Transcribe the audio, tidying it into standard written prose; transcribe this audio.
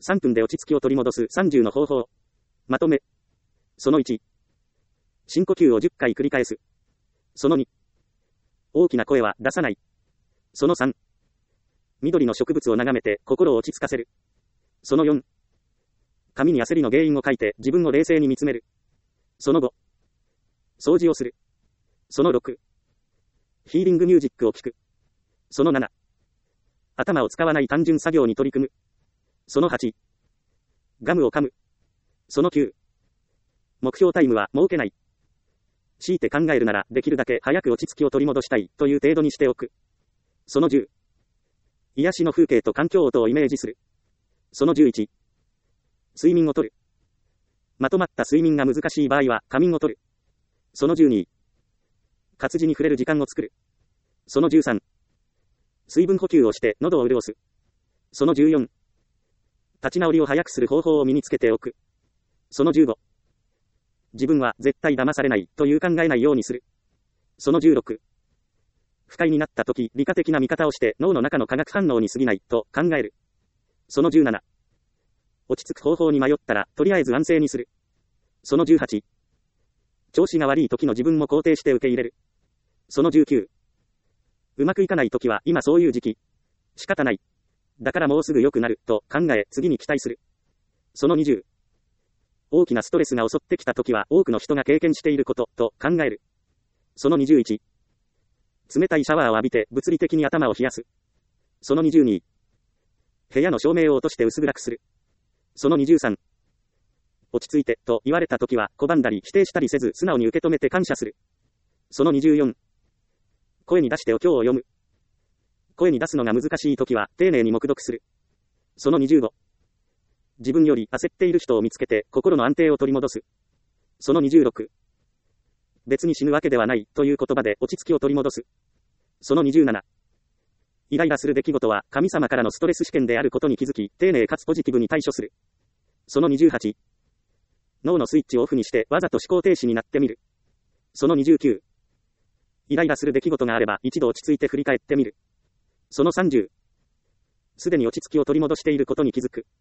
3分で落ち着きを取り戻す30の方法。まとめ。その1。深呼吸を10回繰り返す。その2。大きな声は出さない。その3。緑の植物を眺めて心を落ち着かせる。その4。紙に焦りの原因を書いて自分を冷静に見つめる。その5。掃除をする。その6。ヒーリングミュージックを聴く。その7。頭を使わない単純作業に取り組む。その8。ガムを噛む。その9。目標タイムは設けない。強いて考えるならできるだけ早く落ち着きを取り戻したいという程度にしておく。その10。癒しの風景と環境音をイメージする。その11。睡眠をとる。まとまった睡眠が難しい場合は仮眠をとる。その12。活字に触れる時間を作る。その13。水分補給をして喉を潤す。その14。立ち直りを早くする方法を身につけておく。その15。自分は絶対騙されないという考えないようにする。その16。不快になった時、理科的な見方をして脳の中の化学反応に過ぎないと考える。その17。落ち着く方法に迷ったら、とりあえず安静にする。その18。調子が悪い時の自分も肯定して受け入れる。その19。うまくいかない時は今そういう時期。仕方ない。だからもうすぐ良くなると考え、次に期待する。その20。大きなストレスが襲ってきた時は多くの人が経験していることと考える。その21。冷たいシャワーを浴びて物理的に頭を冷やす。その22。部屋の照明を落として薄暗くする。その23。落ち着いてと言われた時は拒んだり否定したりせず素直に受け止めて感謝する。その24。声に出してお経を読む。声に出すのが難しい時は丁寧に黙読する。その25。自分より焦っている人を見つけて心の安定を取り戻す。その26。別に死ぬわけではないという言葉で落ち着きを取り戻す。その27。イライラする出来事は神様からのストレス試験であることに気づき、丁寧かつポジティブに対処する。その28。脳のスイッチをオフにしてわざと思考停止になってみる。その29。イライラする出来事があれば一度落ち着いて振り返ってみる。その30。すでに落ち着きを取り戻していることに気づく。